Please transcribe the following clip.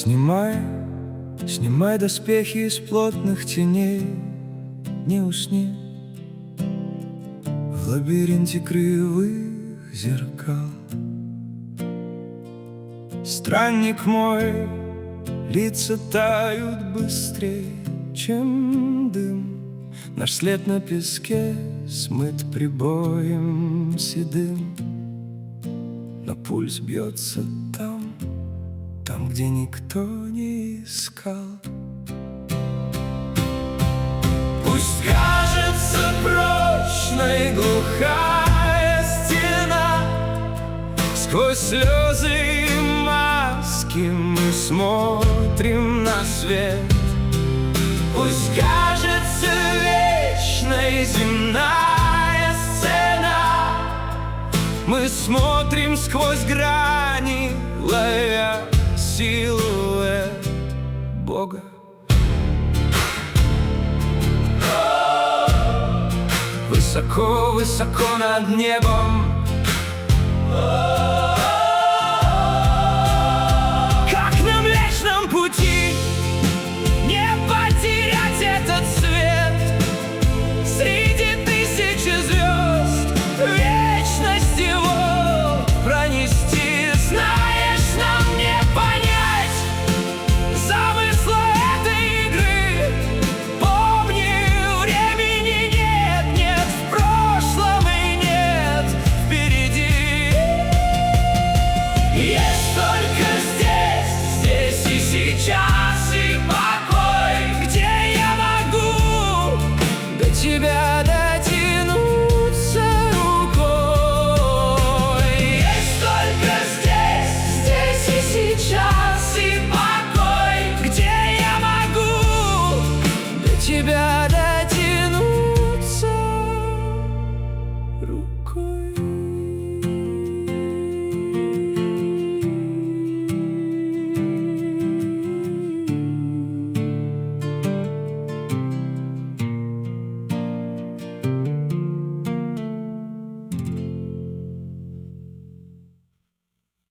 Снимай доспехи из плотных теней, не усни в лабиринте кривых зеркал. Странник мой, лица тают быстрее, чем дым. Наш след на песке смыт прибоем седым. Но пульс бьется там, где никто не искал. Пусть кажется прочной глухая стена, сквозь слезы и маски мы смотрим на свет. Пусть кажется вечной земная сцена, мы смотрим сквозь грани, ловя силуэт Бога. Высоко, высоко над небом